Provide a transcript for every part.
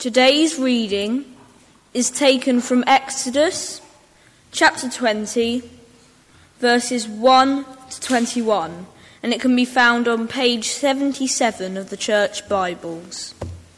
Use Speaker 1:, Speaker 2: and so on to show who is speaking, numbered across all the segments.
Speaker 1: Today's reading is taken from Exodus chapter 20, verses 1 to 21, and it can be found on page 77 of the Church Bibles.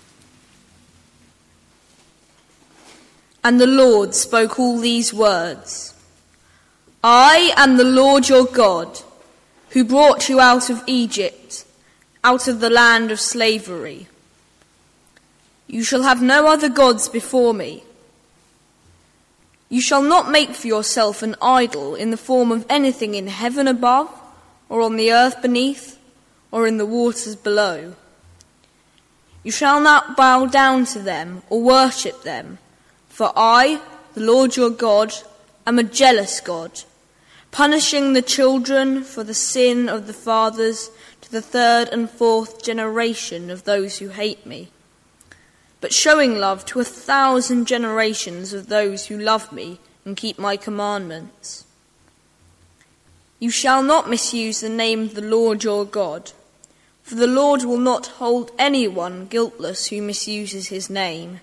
Speaker 1: And the Lord spoke all these words: I am the Lord your God, who brought you out of Egypt, out of the land of slavery. You shall have no other gods before me. You shall not make for yourself an idol in the form of anything in heaven above, or on the earth beneath, or in the waters below. You shall not bow down to them or worship them, for I, the Lord your God, am a jealous God, punishing the children for the sin of the fathers to the third and fourth generation of those who hate me, but showing love to 1,000 generations of those who love me and keep my commandments. You shall not misuse the name of the Lord your God, for the Lord will not hold anyone guiltless who misuses his name.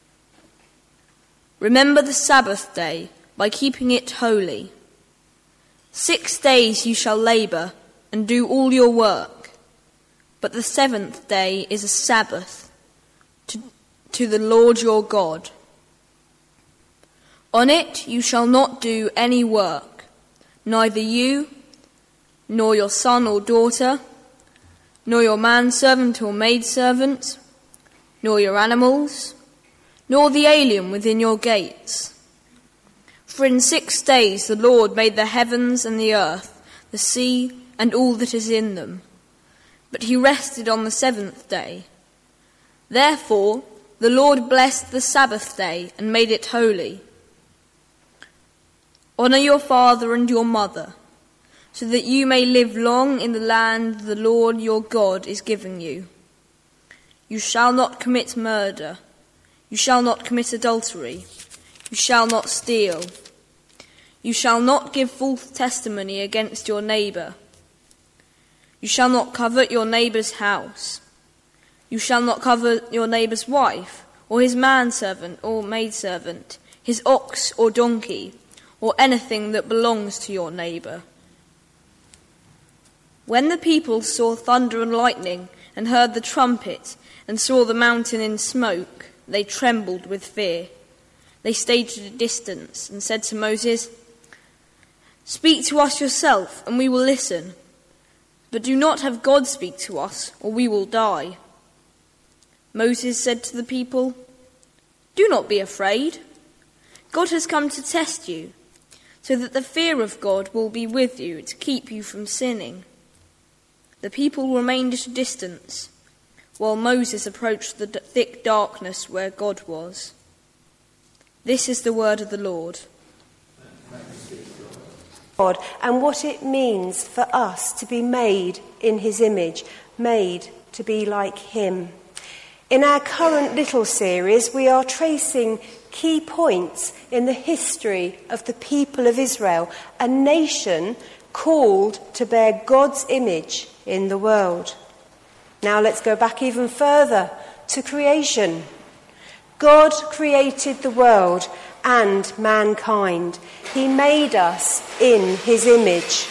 Speaker 1: Remember the Sabbath day by keeping it holy. 6 days you shall labor and do all your work, but the seventh day is a Sabbath to the Lord your God. On it you shall not do any work, neither you, nor your son or daughter, nor your manservant or maidservant, nor your animals, nor the alien within your gates. For in 6 days the Lord made the heavens and the earth, the sea, and all that is in them. But he rested on the seventh day. Therefore the Lord blessed the Sabbath day and made it holy. Honour your father and your mother, so that you may live long in the land the Lord your God is giving you. You shall not commit murder. You shall not commit adultery. You shall not steal. You shall not give false testimony against your neighbour. You shall not covet your neighbour's house. You shall not covet your neighbour's wife, or his manservant or maidservant, his ox or donkey, or anything that belongs to your neighbour. When the people saw thunder and lightning, and heard the trumpet, and saw the mountain in smoke, they trembled with fear. They stayed at a distance and said to Moses, Speak to us yourself, and we will listen. But do not have God speak to us, or we will die. Moses said to the people, Do not be afraid. God has come to test you, so that the fear of God will be with you to keep you from sinning. The people remained at a distance, while Moses approached the thick darkness where God was. This is the word of the Lord.
Speaker 2: God, and what it means for us to be made in his image, made to be like him. In our current little series, we are tracing key points in the history of the people of Israel, a nation called to bear God's image in the world. Now let's go back even further to creation. God created the world and mankind. He made us in his image.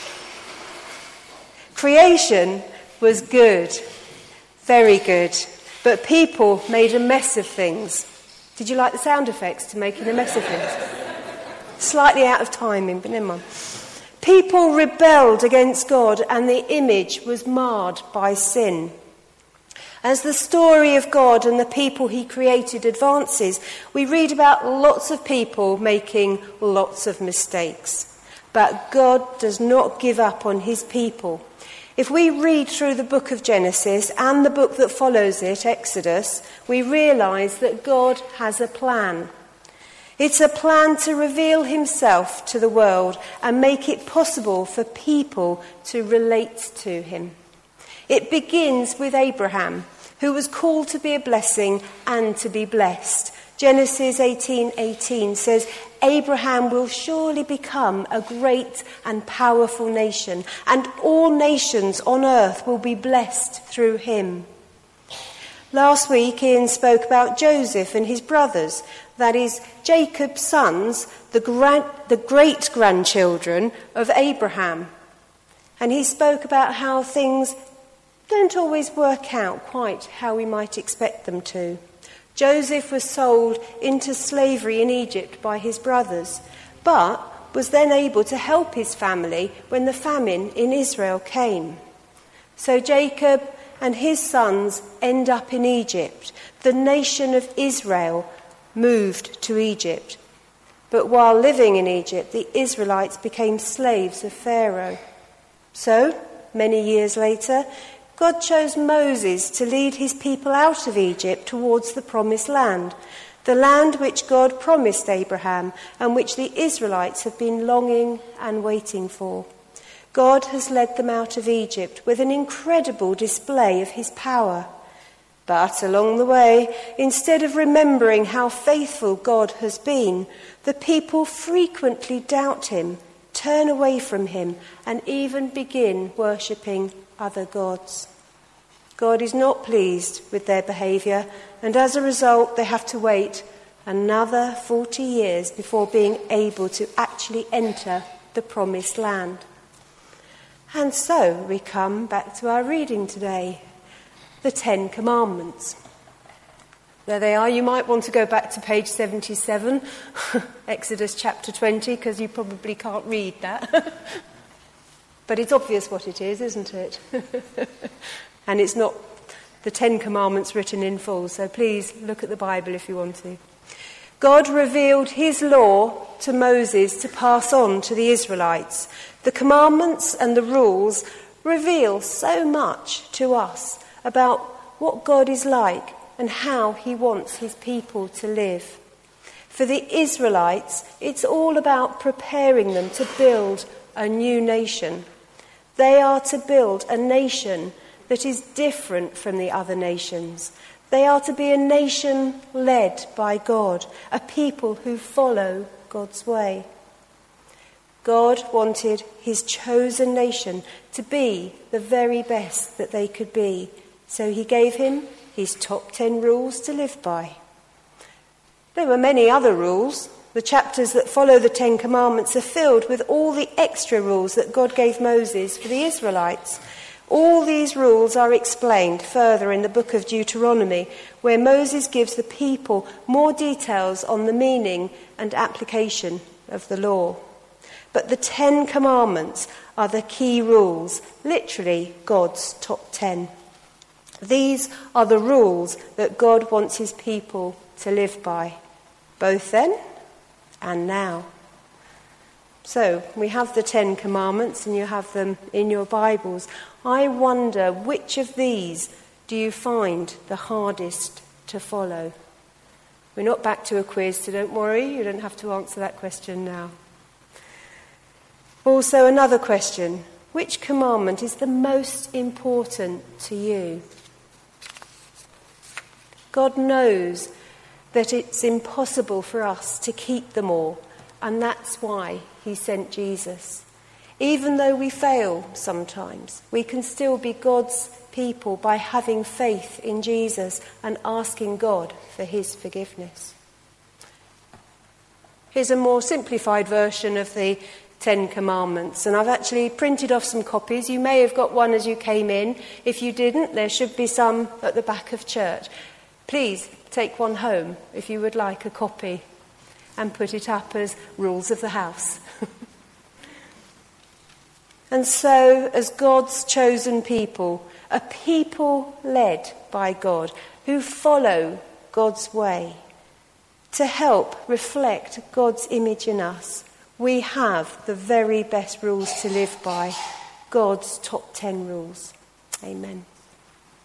Speaker 2: Creation was good, very good, but people made a mess of things. Did you like the sound effects to making a mess of things? Slightly out of timing, but never mind. People rebelled against God and the image was marred by sin. As the story of God and the people he created advances, we read about lots of people making lots of mistakes. But God does not give up on his people. If we read through the book of Genesis and the book that follows it, Exodus, we realise that God has a plan. It's a plan to reveal himself to the world and make it possible for people to relate to him. It begins with Abraham, who was called to be a blessing and to be blessed. Genesis 18:18 says, Abraham will surely become a great and powerful nation, and all nations on earth will be blessed through him. Last week, Ian spoke about Joseph and his brothers, that is, Jacob's sons, the great-grandchildren of Abraham. And he spoke about how things don't always work out quite how we might expect them to. Joseph was sold into slavery in Egypt by his brothers, but was then able to help his family when the famine in Israel came. So Jacob and his sons end up in Egypt. The nation of Israel moved to Egypt. But while living in Egypt, the Israelites became slaves of Pharaoh. So, many years later, God chose Moses to lead his people out of Egypt towards the promised land, the land which God promised Abraham and which the Israelites have been longing and waiting for. God has led them out of Egypt with an incredible display of his power. But along the way, instead of remembering how faithful God has been, the people frequently doubt him, turn away from him, and even begin worshipping other gods. God is not pleased with their behaviour, and as a result they have to wait another 40 years before being able to actually enter the promised land. And so we come back to our reading today, the 10 Commandments. There they are. You might want to go back to page 77, Exodus chapter 20, because you probably can't read that. But it's obvious what it is, isn't it? And it's not the 10 Commandments written in full, so please look at the Bible if you want to. God revealed his law to Moses to pass on to the Israelites. The commandments and the rules reveal so much to us about what God is like and how he wants his people to live. For the Israelites, it's all about preparing them to build a new nation. They are to build a nation that is different from the other nations. They are to be a nation led by God, a people who follow God's way. God wanted his chosen nation to be the very best that they could be, so he gave him his top 10 rules to live by. There were many other rules. The chapters that follow the 10 Commandments are filled with all the extra rules that God gave Moses for the Israelites. All these rules are explained further in the book of Deuteronomy, where Moses gives the people more details on the meaning and application of the law. But the 10 Commandments are the key rules, literally God's top 10. These are the rules that God wants his people to live by, both then and now. So, we have the 10 Commandments and you have them in your Bibles. I wonder, which of these do you find the hardest to follow? We're not back to a quiz, so don't worry, you don't have to answer that question now. Also, another question. Which commandment is the most important to you? God knows that it's impossible for us to keep them all, and that's why he sent Jesus. Even though we fail sometimes, we can still be God's people by having faith in Jesus and asking God for his forgiveness. Here's a more simplified version of the 10 Commandments, and I've actually printed off some copies. You may have got one as you came in. If you didn't, there should be some at the back of church. Please take one home if you would like a copy and put it up as rules of the house. And so, as God's chosen people, a people led by God, who follow God's way, to help reflect God's image in us, we have the very best rules to live by, God's top 10 rules. Amen.